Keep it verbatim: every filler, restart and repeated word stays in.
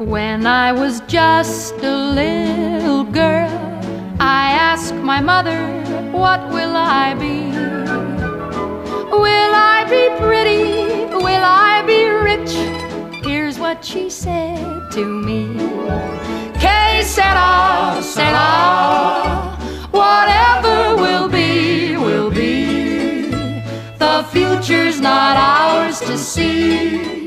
When I was just a little girl, I asked my mother, what will I be? Will I be pretty? Will I be rich? Here's what she said to me. Que sera, sera, whatever will be, will be. The future's not ours to see.